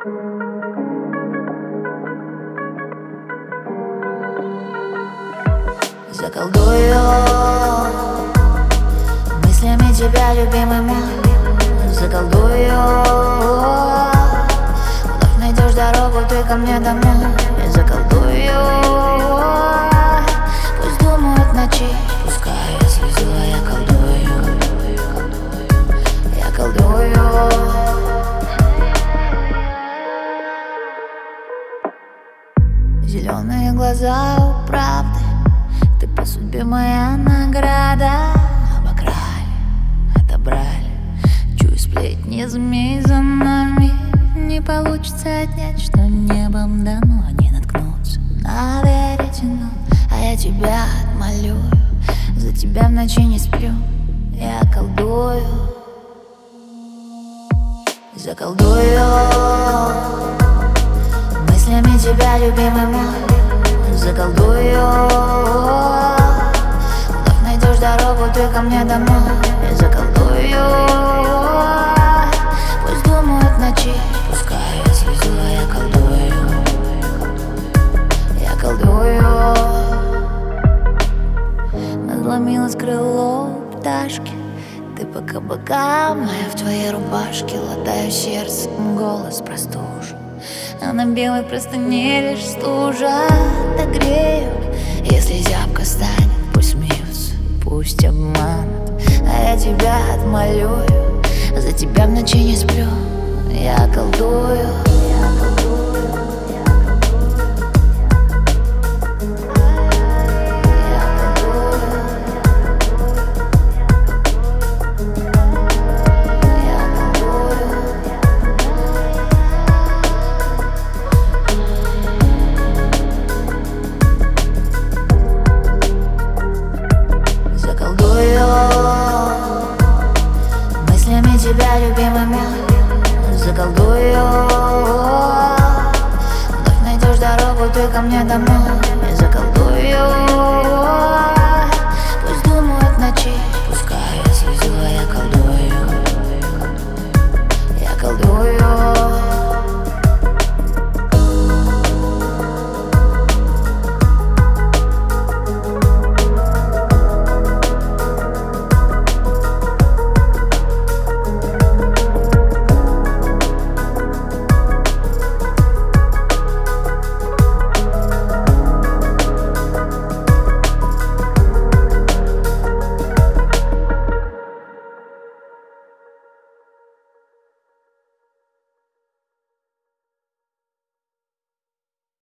Заколдую мыслями тебя, любимый мой. Заколдую, вновь найдешь дорогу ты ко мне домой. Заколдую, пусть думают в ночи, пускай я слезу, а я колдую. Я колдую. Зеленые глаза у правды, ты по судьбе моя награда. Обокрали, отобрали, чую сплетни змей за нами. Не получится отнять, что небом дано. Они наткнутся на веретено, а я тебя отмолю. За тебя в ночи не сплю, я колдую. Заколдую мыслями тебя, любимый мой. Заколдую, вновь найдешь дорогу ты ко мне домой. Заколдую, пусть думают в ночи, пускай я слезу, а я колдую. Я колдую. Надломилось крыло у пташки, ты по кабакам, а я в твоей рубашке. Латаю сердцем голос простужен, а на белой простыне лишь стужа. Догрею, если зябко станет, пусть смеются, пусть обманут, а я тебя отмолю. За тебя в ночи не сплю, я колдую. Мыслями тебя, любимый мой. Заколдую, вновь найдешь дорогу ты ко мне домой.